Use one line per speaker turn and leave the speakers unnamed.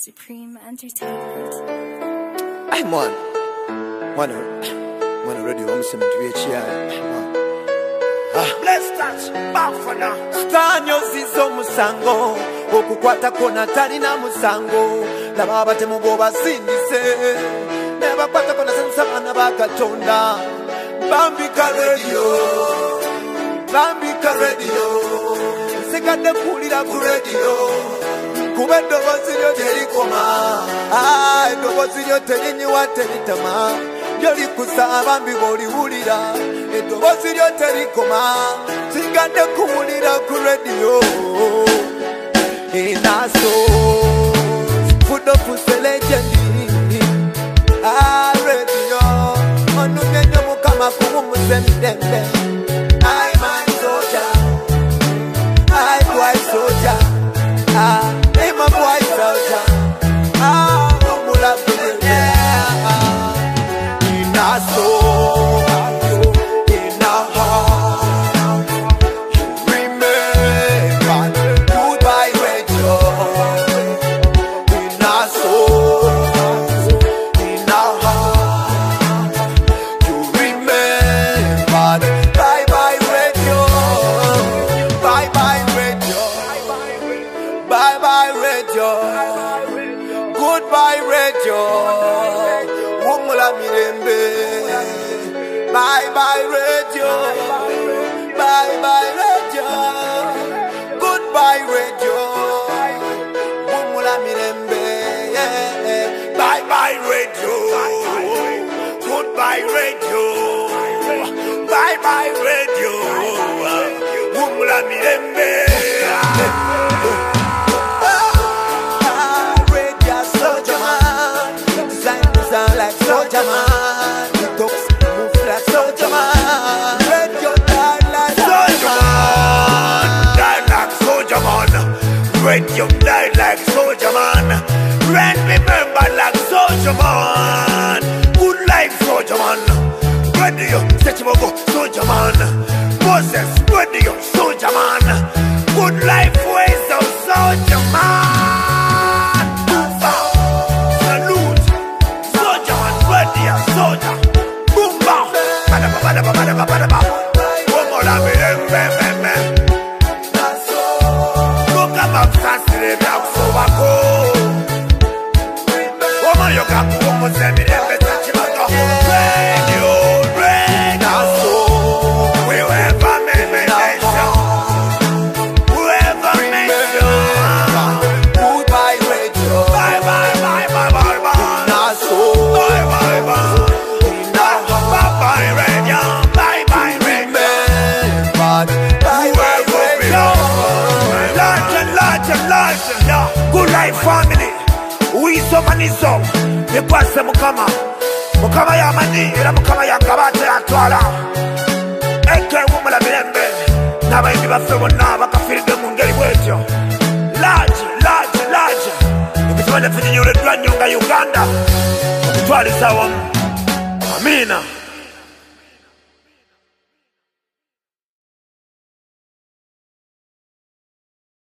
Supreme Entertainment.
Ay, man. Man already want some to reach here.
Let's touch back for now.
Stanyo zizo musango okukwata kona talina musango laba temugoba sindise neba kwata kona sabana bakatonda Bambika radio sekade kulira ku radio kubedo baziryo terikoma edoboziryo terinyiwa teritama yoli kusaba mbiboli hulira edoboziryo terikoma sigade kuwulira ku radio inaso fudo fuse legendi radio onunyenyo mukama kuwumusemidembe I my soldier I boy soldier I'm a boy soldier Mula in our soul, in our heart you remember goodbye radio in our soul, in our heart you remember bye-bye radio, bye-bye radio, bye-bye radio, goodbye radio, Wumula Mirembe, bye-bye radio, bye-bye radio, goodbye radio, Wumula Mirembe,
Bye-bye radio. Goodbye radio. Bye-bye radio. Wumula Mirembe.
Radio soldier man, sound like soldier man, talks move like soldier man, radio die like soldier man,
Die like soldier man. Radio die like soldier man. Red remember like soldier man. Good life soldier man. Radio Sechimogo soldier man. Moses radio soldier man. Good life ways of soldier man. Salute soldier man. Radio soldier. Boom bam. Badaba badaba badaba badaba. Womola mirembe meme. Loka babsasire byakusobako. Womoyoka kuwomuzemi rembe Sechimogo. Radio, radio. Whoever may mention. Whoever mention.
goodbye radio,
Bye bye bye bye bye bye.
na soul,
Bye bye bye. Bye bye radio. Bye bye radio.
bye-bye radio.
Legend, yeah. Good life family. Wiso maniso. Yekwase mukama. Mukama ya mani. Era mukama ya kabate atwala. Eke wumula mirembe. Nabayibi baffe bonna bakafiride mu ngeri bwetyo. Large. Ekitibane finyuleddwa nnyo nga Uganda. Okutwaliza wamu. Amina.